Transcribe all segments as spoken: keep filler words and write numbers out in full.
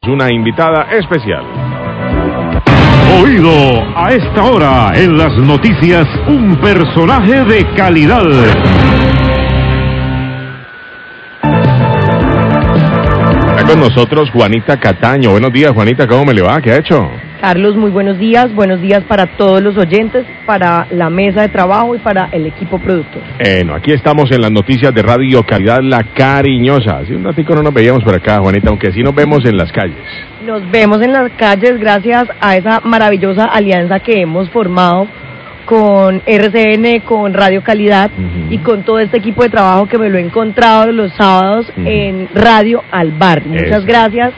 una invitada especial. Oído a esta hora en las noticias, un personaje de calidad. Está con nosotros Juanita Cataño. Buenos días, Juanita, ¿cómo me le va? ¿Qué ha hecho? Carlos, muy buenos días. Buenos días para todos los oyentes, para la mesa de trabajo y para el equipo productor. Bueno, aquí estamos en las noticias de Radio Calidad La Cariñosa. Hace un ratico no nos veíamos por acá, Juanita, aunque sí nos vemos en las calles. Nos vemos en las calles gracias a esa maravillosa alianza que hemos formado con R C N, con Radio Calidad uh-huh. y con todo este equipo de trabajo que me lo he encontrado los sábados uh-huh. en Radio Al Barrio. Muchas Eso. gracias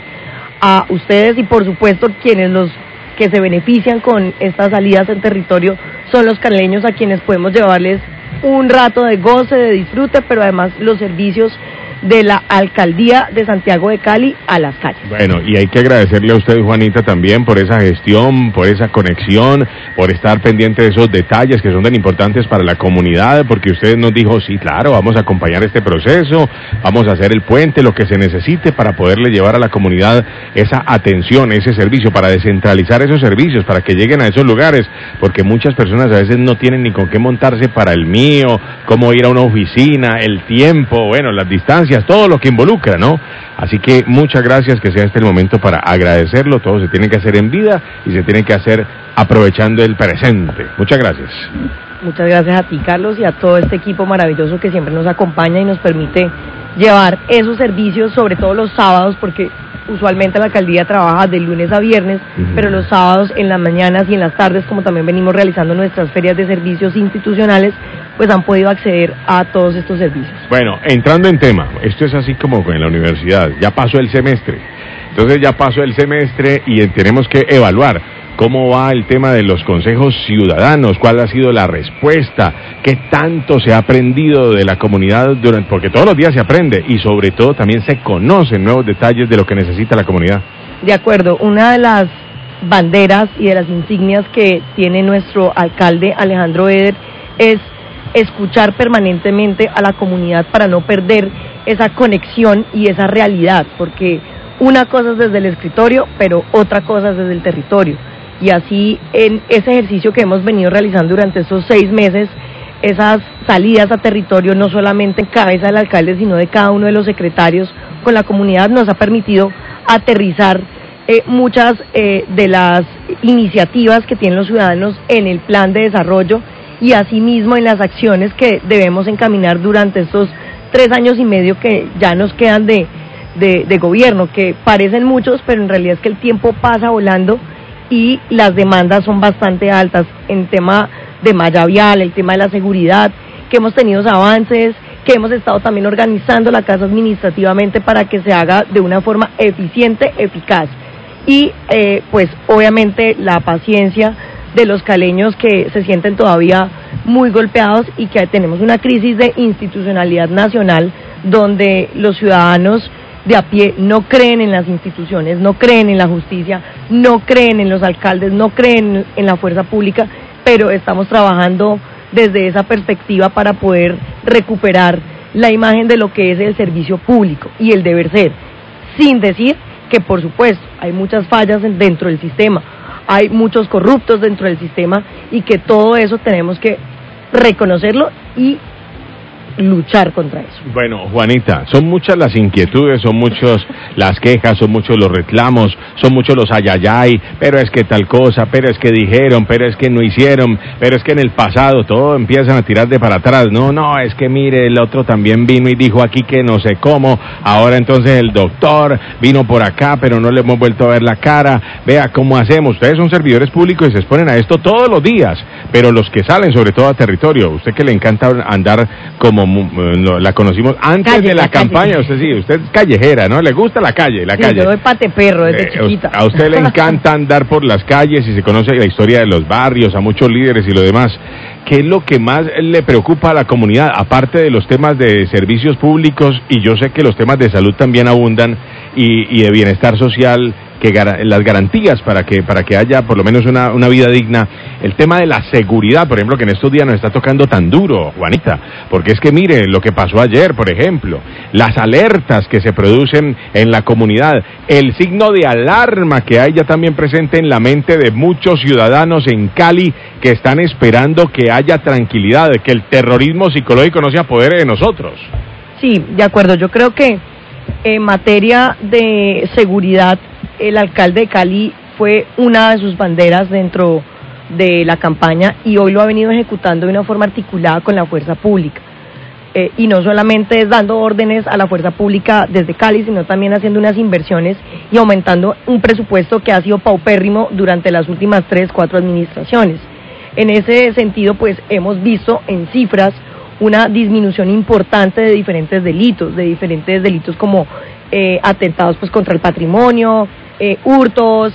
a ustedes y por supuesto quienes los que se benefician con estas salidas en territorio son los caleños, a quienes podemos llevarles un rato de goce, de disfrute, pero además los servicios de la Alcaldía de Santiago de Cali a las calles. Bueno, y hay que agradecerle a usted, Juanita, también por esa gestión, por esa conexión, por estar pendiente de esos detalles que son tan importantes para la comunidad, porque usted nos dijo, sí, claro, vamos a acompañar este proceso, vamos a hacer el puente, lo que se necesite para poderle llevar a la comunidad esa atención, ese servicio, para descentralizar esos servicios, para que lleguen a esos lugares, porque muchas personas a veces no tienen ni con qué montarse para el mío, cómo ir a una oficina, el tiempo, bueno, las distancias, todo lo que involucra, ¿no? Así que muchas gracias, que sea este el momento para agradecerlo. Todo se tiene que hacer en vida y se tiene que hacer aprovechando el presente. Muchas gracias. Muchas gracias a ti, Carlos, y a todo este equipo maravilloso que siempre nos acompaña y nos permite llevar esos servicios, sobre todo los sábados, porque usualmente la alcaldía trabaja de lunes a viernes, uh-huh. pero los sábados en las mañanas y en las tardes, como también venimos realizando nuestras ferias de servicios institucionales, pues han podido acceder a todos estos servicios. Bueno, entrando en tema, esto es así como en la universidad, ya pasó el semestre, entonces ya pasó el semestre y tenemos que evaluar cómo va el tema de los consejos ciudadanos, cuál ha sido la respuesta, qué tanto se ha aprendido de la comunidad, durante, porque todos los días se aprende y sobre todo también se conocen nuevos detalles de lo que necesita la comunidad. De acuerdo, una de las banderas y de las insignias que tiene nuestro alcalde Alejandro Eder es escuchar permanentemente a la comunidad para no perder esa conexión y esa realidad, porque una cosa es desde el escritorio, pero otra cosa es desde el territorio. Y así, en ese ejercicio que hemos venido realizando durante estos seis meses, esas salidas a territorio, no solamente en cabeza del alcalde, sino de cada uno de los secretarios con la comunidad, nos ha permitido aterrizar eh, muchas eh, de las iniciativas que tienen los ciudadanos en el plan de desarrollo y asimismo en las acciones que debemos encaminar durante estos tres años y medio que ya nos quedan de, de, de gobierno, que parecen muchos, pero en realidad es que el tiempo pasa volando y las demandas son bastante altas en tema de malla vial, el tema de la seguridad, que hemos tenido avances, que hemos estado también organizando la casa administrativamente para que se haga de una forma eficiente, eficaz. Y eh, pues obviamente la paciencia de los caleños que se sienten todavía muy golpeados y que tenemos una crisis de institucionalidad nacional donde los ciudadanos de a pie no creen en las instituciones, no creen en la justicia, no creen en los alcaldes, no creen en la fuerza pública, pero estamos trabajando desde esa perspectiva para poder recuperar la imagen de lo que es el servicio público y el deber ser, sin decir que por supuesto hay muchas fallas dentro del sistema, hay muchos corruptos dentro del sistema y que todo eso tenemos que reconocerlo y luchar contra eso. Bueno, Juanita, son muchas las inquietudes, son muchas las quejas, son muchos los reclamos, son muchos los ayayay, pero es que tal cosa, pero es que dijeron, pero es que no hicieron, pero es que en el pasado todo empiezan a tirar de para atrás. No, no, es que mire, el otro también vino y dijo aquí que no sé cómo, ahora entonces el doctor vino por acá, pero no le hemos vuelto a ver la cara, vea cómo hacemos. Ustedes son servidores públicos y se exponen a esto todos los días, pero los que salen sobre todo a territorio, usted que le encanta andar como la conocimos antes calle, de la, la campaña, calle. Usted sí, usted es callejera, ¿no? Le gusta la calle, la sí, calle. Yo doy pate perro desde eh, chiquita. A usted le encanta andar por las calles y se conoce la historia de los barrios, a muchos líderes y lo demás. ¿Qué es lo que más le preocupa a la comunidad? Aparte de los temas de servicios públicos, y yo sé que los temas de salud también abundan, y, y de bienestar social, que gar las garantías para que para que haya por lo menos una, una vida digna. El tema de la seguridad, por ejemplo, que en estos días nos está tocando tan duro, Juanita, porque es que mire lo que pasó ayer, por ejemplo, las alertas que se producen en la comunidad, el signo de alarma que hay ya también presente en la mente de muchos ciudadanos en Cali que están esperando que haya tranquilidad, que el terrorismo psicológico no se apodere de nosotros. Sí, de acuerdo, yo creo que en materia de seguridad, el alcalde de Cali fue una de sus banderas dentro de la campaña y hoy lo ha venido ejecutando de una forma articulada con la fuerza pública. Eh, y no solamente es dando órdenes a la fuerza pública desde Cali, sino también haciendo unas inversiones y aumentando un presupuesto que ha sido paupérrimo durante las últimas tres, cuatro administraciones. En ese sentido, pues hemos visto en cifras una disminución importante de diferentes delitos, de diferentes delitos como eh, atentados pues contra el patrimonio, eh, hurtos,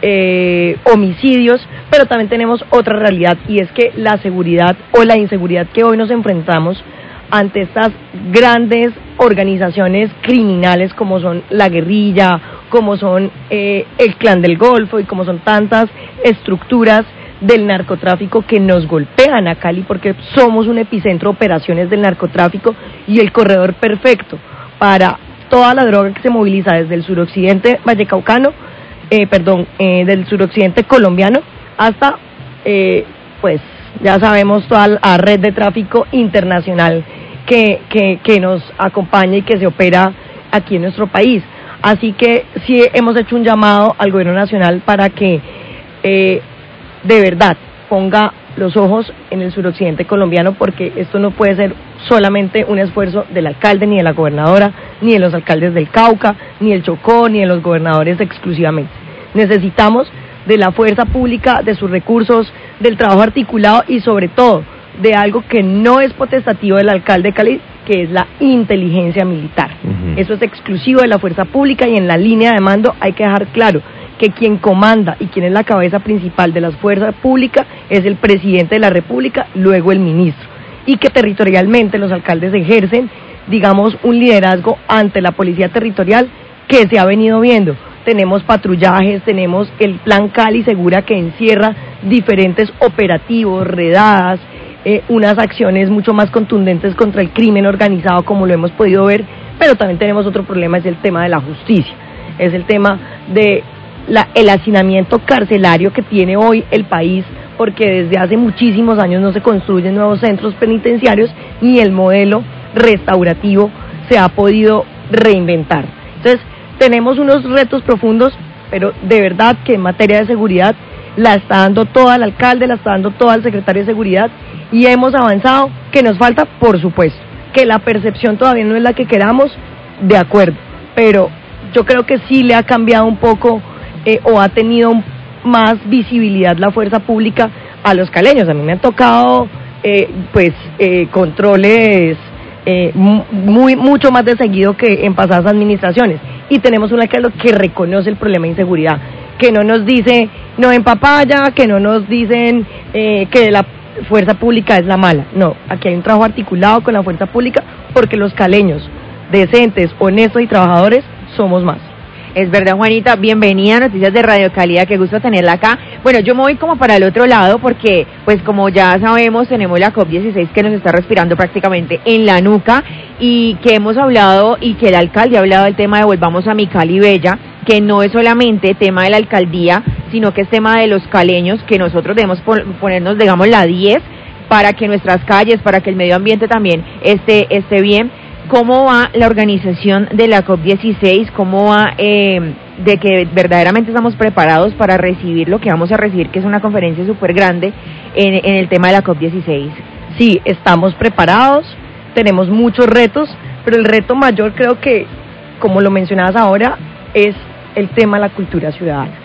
eh, homicidios, pero también tenemos otra realidad y es que la seguridad o la inseguridad que hoy nos enfrentamos ante estas grandes organizaciones criminales como son la guerrilla, como son eh, el Clan del Golfo y como son tantas estructuras del narcotráfico que nos golpean a Cali porque somos un epicentro de operaciones del narcotráfico y el corredor perfecto para toda la droga que se moviliza desde el suroccidente vallecaucano, eh, perdón, eh, del suroccidente colombiano hasta, eh, pues ya sabemos, toda la red de tráfico internacional que, que, que nos acompaña y que se opera aquí en nuestro país. Así que sí hemos hecho un llamado al gobierno nacional para que eh, de verdad ponga los ojos en el suroccidente colombiano, porque esto no puede ser solamente un esfuerzo del alcalde, ni de la gobernadora, ni de los alcaldes del Cauca, ni del Chocó, ni de los gobernadores exclusivamente. Necesitamos de la fuerza pública, de sus recursos, del trabajo articulado y sobre todo de algo que no es potestativo del alcalde de Cali, que es la inteligencia militar. Uh-huh. Eso es exclusivo de la fuerza pública y en la línea de mando hay que dejar claro que quien comanda y quien es la cabeza principal de las fuerzas públicas es el presidente de la República, luego el ministro, y que territorialmente los alcaldes ejercen, digamos, un liderazgo ante la policía territorial que se ha venido viendo. Tenemos patrullajes, tenemos el Plan Cali Segura que encierra diferentes operativos, redadas, eh, unas acciones mucho más contundentes contra el crimen organizado como lo hemos podido ver, pero también tenemos otro problema, es el tema de la justicia, es el tema de La, el hacinamiento carcelario que tiene hoy el país, porque desde hace muchísimos años no se construyen nuevos centros penitenciarios ni el modelo restaurativo se ha podido reinventar. Entonces, tenemos unos retos profundos, pero de verdad que en materia de seguridad la está dando toda el alcalde, la está dando toda el secretario de seguridad y hemos avanzado. Que nos falta, por supuesto, que la percepción todavía no es la que queramos, de acuerdo, pero yo creo que sí le ha cambiado un poco Eh, o ha tenido más visibilidad la fuerza pública a los caleños. A mí me han tocado eh, pues eh, controles eh, muy mucho más de seguido que en pasadas administraciones y tenemos un alcalde que reconoce el problema de inseguridad, que no nos dice no en papaya, que no nos dicen eh, que la fuerza pública es la mala. No, aquí hay un trabajo articulado con la fuerza pública porque los caleños decentes, honestos y trabajadores somos más. Es verdad, Juanita, bienvenida a Noticias de Radio Calidad, qué gusto tenerla acá. Bueno, yo me voy como para el otro lado porque, pues como ya sabemos, tenemos la COP dieciséis que nos está respirando prácticamente en la nuca y que hemos hablado y que el alcalde ha hablado del tema de Volvamos a mi Cali Bella, que no es solamente tema de la alcaldía, sino que es tema de los caleños, que nosotros debemos ponernos, digamos, la diez para que nuestras calles, para que el medio ambiente también esté, esté bien. ¿Cómo va la organización de la COP dieciséis? ¿Cómo va eh, de que verdaderamente estamos preparados para recibir lo que vamos a recibir, que es una conferencia súper grande en, en el tema de la COP dieciséis? Sí, estamos preparados, tenemos muchos retos, pero el reto mayor creo que, como lo mencionabas ahora, es el tema de la cultura ciudadana.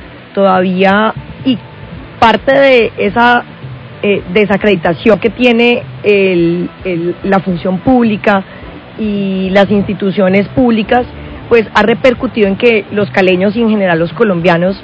Todavía, y parte de esa eh, desacreditación que tiene el, el, la función pública y las instituciones públicas, pues ha repercutido en que los caleños y en general los colombianos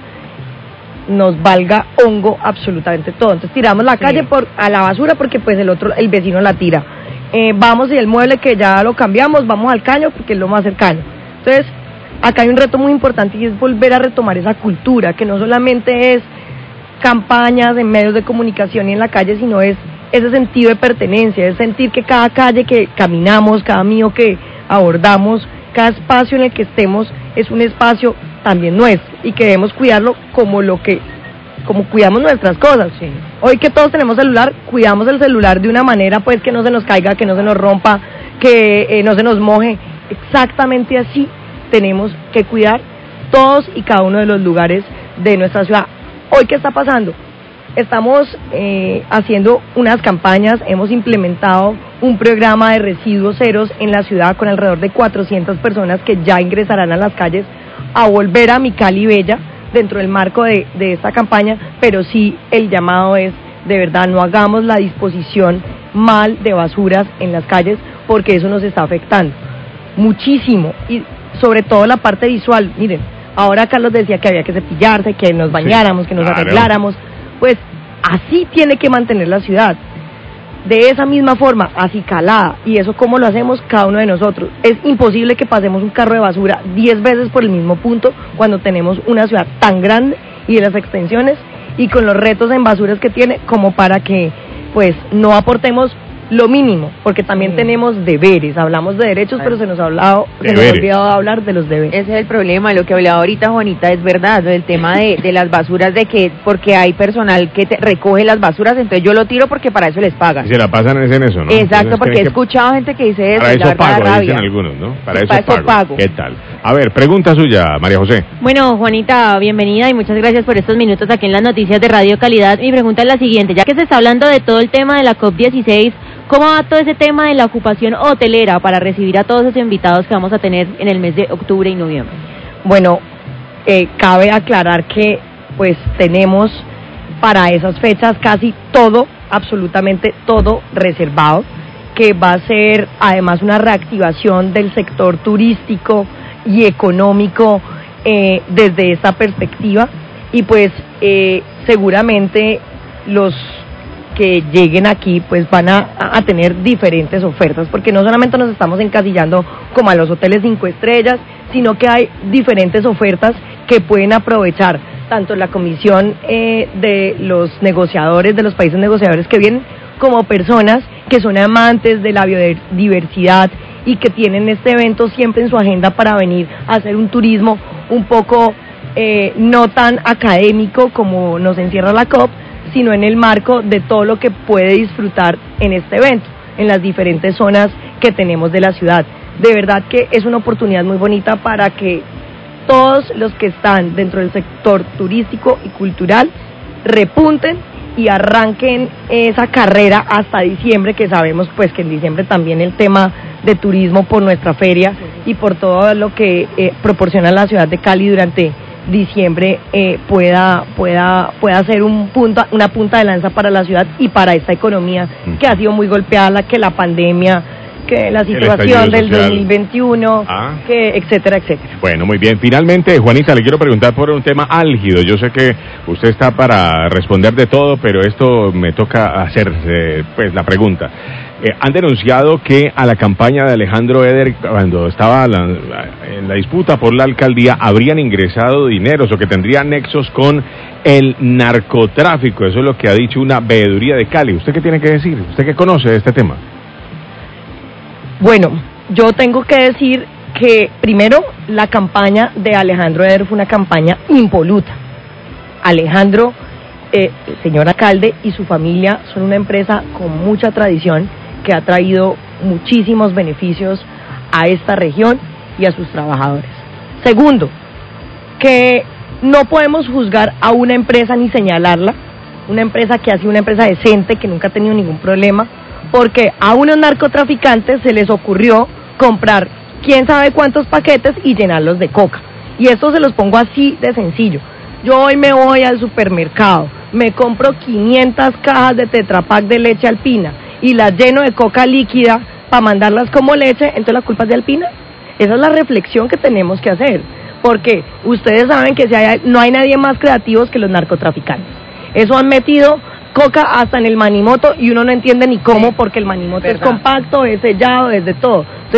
nos valga hongo absolutamente todo. Entonces tiramos la calle sí. por a la basura porque pues el otro, el vecino la tira. Eh, vamos y el mueble que ya lo cambiamos, vamos al caño porque es lo más cercano. Entonces, acá hay un reto muy importante y es volver a retomar esa cultura, que no solamente es campañas en medios de comunicación y en la calle, sino es ese sentido de pertenencia, es sentir que cada calle que caminamos, cada mío que abordamos, cada espacio en el que estemos es un espacio también nuestro y que debemos cuidarlo como lo que como cuidamos nuestras cosas. Sí. Hoy que todos tenemos celular, cuidamos el celular de una manera pues que no se nos caiga, que no se nos rompa, que eh, no se nos moje. Exactamente así tenemos que cuidar todos y cada uno de los lugares de nuestra ciudad. Hoy, ¿qué está pasando? Estamos eh, haciendo unas campañas, hemos implementado un programa de residuos ceros en la ciudad con alrededor de cuatrocientas personas que ya ingresarán a las calles a volver a mi Cali Bella dentro del marco de, de esta campaña, pero sí el llamado es, de verdad, no hagamos la disposición mal de basuras en las calles porque eso nos está afectando muchísimo y sobre todo la parte visual. Miren, ahora Carlos decía que había que cepillarse, que nos bañáramos, sí, que nos claro. arregláramos. Pues así tiene que mantener la ciudad, de esa misma forma, acicalada, y eso cómo lo hacemos cada uno de nosotros. Es imposible que pasemos un carro de basura diez veces por el mismo punto cuando tenemos una ciudad tan grande y de las extensiones y con los retos en basuras que tiene como para que pues no aportemos lo mínimo, porque también sí. tenemos deberes. Hablamos de derechos, pero se nos ha hablado, se nos ha olvidado hablar de los deberes. Ese es el problema, lo que hablaba ahorita Juanita es verdad, el tema de, de las basuras, de que porque hay personal que te recoge las basuras, entonces yo lo tiro porque para eso les pagan. Y se la pasan en eso, ¿no? Exacto, porque he escuchado gente que dice eso. Para eso pago, rabia. dicen algunos, ¿no? Para, sí, eso, para eso pago. pago. ¿Qué tal? A ver, pregunta suya, María José. Bueno, Juanita, bienvenida y muchas gracias por estos minutos aquí en las noticias de Radio Calidad. Mi pregunta es la siguiente, ya que se está hablando de todo el tema de la COP dieciséis, ¿cómo va todo ese tema de la ocupación hotelera para recibir a todos esos invitados que vamos a tener en el mes de octubre y noviembre? Bueno, eh, cabe aclarar que pues tenemos para esas fechas casi todo, absolutamente todo reservado, que va a ser además una reactivación del sector turístico y económico eh, desde esta perspectiva, y pues eh, seguramente los que lleguen aquí pues van a, a tener diferentes ofertas, porque no solamente nos estamos encasillando como a los hoteles cinco estrellas, sino que hay diferentes ofertas que pueden aprovechar tanto la comisión eh, de los negociadores, de los países negociadores que vienen, como personas que son amantes de la biodiversidad y que tienen este evento siempre en su agenda para venir a hacer un turismo un poco eh, no tan académico como nos encierra la COP, sino en el marco de todo lo que puede disfrutar en este evento, en las diferentes zonas que tenemos de la ciudad. De verdad que es una oportunidad muy bonita para que todos los que están dentro del sector turístico y cultural repunten y arranquen esa carrera hasta diciembre, que sabemos pues que en diciembre también el tema de turismo por nuestra feria y por todo lo que eh, proporciona la ciudad de Cali durante diciembre eh, pueda pueda pueda ser un punto, una punta de lanza para la ciudad y para esta economía que ha sido muy golpeada, la que la pandemia, que la situación del dos mil veintiuno, ah. que etcétera, etcétera. Bueno, muy bien. Finalmente, Juanita, le quiero preguntar por un tema álgido. Yo sé que usted está para responder de todo, pero esto me toca hacer eh, pues la pregunta. Eh, han denunciado que a la campaña de Alejandro Eder, cuando estaba la, en la disputa por la alcaldía, habrían ingresado dineros o que tendrían nexos con el narcotráfico. Eso es lo que ha dicho una veeduría de Cali. ¿Usted qué tiene que decir? ¿Usted qué conoce de este tema? Bueno, yo tengo que decir que primero la campaña de Alejandro Eder fue una campaña impoluta. Alejandro, eh, el señor alcalde y su familia son una empresa con mucha tradición que ha traído muchísimos beneficios a esta región y a sus trabajadores. Segundo, que no podemos juzgar a una empresa ni señalarla, una empresa que ha sido una empresa decente, que nunca ha tenido ningún problema, porque a unos narcotraficantes se les ocurrió comprar quién sabe cuántos paquetes y llenarlos de coca. Y esto se los pongo así de sencillo. Yo hoy me voy al supermercado, me compro quinientas cajas de Tetra Pak de leche Alpina y las lleno de coca líquida para mandarlas como leche, entonces la culpa es de Alpina. Esa es la reflexión que tenemos que hacer, porque ustedes saben que si hay, no hay nadie más creativos que los narcotraficantes. Eso han metido coca hasta en el manimoto y uno no entiende ni cómo, porque el manimoto es compacto, es sellado, es de todo. Entonces,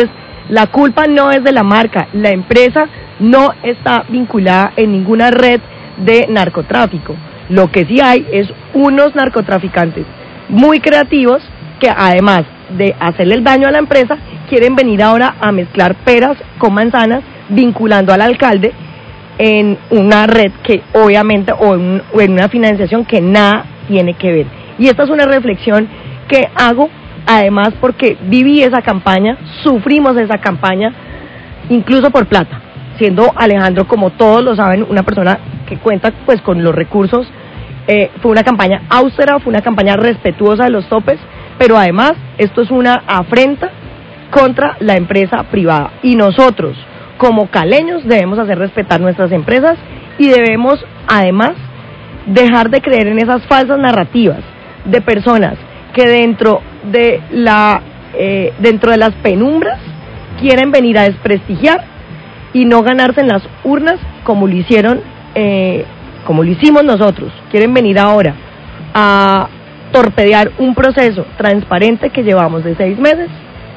La culpa no es de la marca, la empresa no está vinculada en ninguna red de narcotráfico. Lo que sí hay es unos narcotraficantes muy creativos que además de hacerle el daño a la empresa, quieren venir ahora a mezclar peras con manzanas, vinculando al alcalde en una red que obviamente, o en, o en una financiación que nada tiene que ver. Y esta es una reflexión que hago, además porque viví esa campaña, sufrimos esa campaña, incluso por plata, siendo Alejandro, como todos lo saben, una persona que cuenta pues con los recursos. Eh, fue una campaña austera, fue una campaña respetuosa de los topes, pero además esto es una afrenta contra la empresa privada, y nosotros como caleños debemos hacer respetar nuestras empresas y debemos además dejar de creer en esas falsas narrativas de personas que dentro de la eh, dentro de las penumbras quieren venir a desprestigiar y no ganarse en las urnas como lo hicieron, eh, como lo hicimos nosotros. Quieren venir ahora a torpedear un proceso transparente que llevamos de seis meses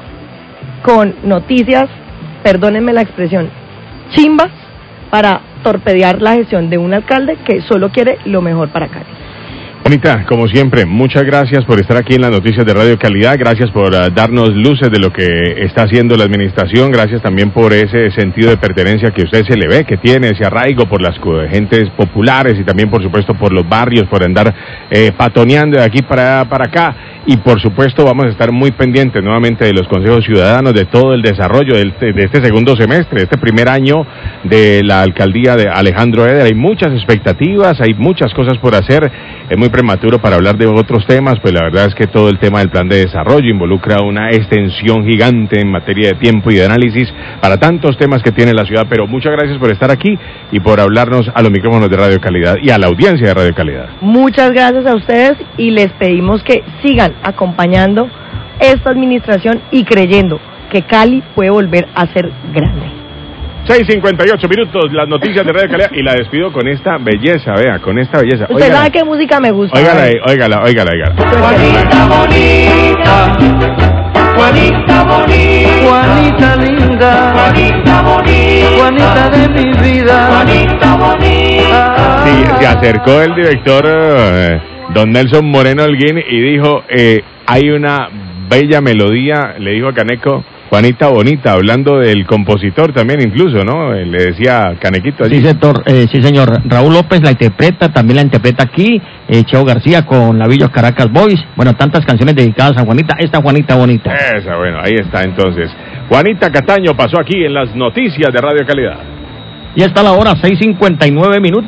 con noticias, perdónenme la expresión, chimbas, para torpedear la gestión de un alcalde que solo quiere lo mejor para Cali. Juanita, como siempre, muchas gracias por estar aquí en las noticias de Radio Calidad, gracias por uh, darnos luces de lo que está haciendo la administración, gracias también por ese sentido de pertenencia que usted se le ve, que tiene ese arraigo por las gentes populares y también, por supuesto, por los barrios, por andar eh, patoneando de aquí para, para acá. Y por supuesto vamos a estar muy pendientes nuevamente de los consejos ciudadanos, de todo el desarrollo de este, de este segundo semestre, de este primer año de la alcaldía de Alejandro Eder. Hay muchas expectativas, hay muchas cosas por hacer, es muy prematuro para hablar de otros temas, pues la verdad es que todo el tema del plan de desarrollo involucra una extensión gigante en materia de tiempo y de análisis para tantos temas que tiene la ciudad, pero muchas gracias por estar aquí y por hablarnos a los micrófonos de Radio Calidad y a la audiencia de Radio Calidad. Muchas gracias a ustedes y les pedimos que sigan acompañando esta administración y creyendo que Cali puede volver a ser grande. seis cincuenta y ocho minutos, las noticias de Radio Calidad, y la despido con esta belleza, vea, con esta belleza. ¿Usted Óigala. sabe qué música me gusta? Óigala, ahí, óigala, óigala, óigala. Juanita bonita, Juanita bonita, Juanita linda, Juanita bonita, Juanita de mi vida, Juanita bonita. Sí, se acercó el director eh, don Nelson Moreno Holguín y dijo, eh, hay una bella melodía, le dijo a Caneco, Juanita bonita, hablando del compositor también incluso, ¿no? Le decía Canequito allí. Sí, sector, eh, sí, señor. Raúl López la interpreta, también la interpreta aquí, eh, Cheo García con la Villos Caracas Boys. Bueno, tantas canciones dedicadas a Juanita, esta Juanita bonita. Esa, bueno, ahí está entonces. Juanita Cataño pasó aquí en las noticias de Radio Calidad. Y está la hora, seis cincuenta y nueve minutos.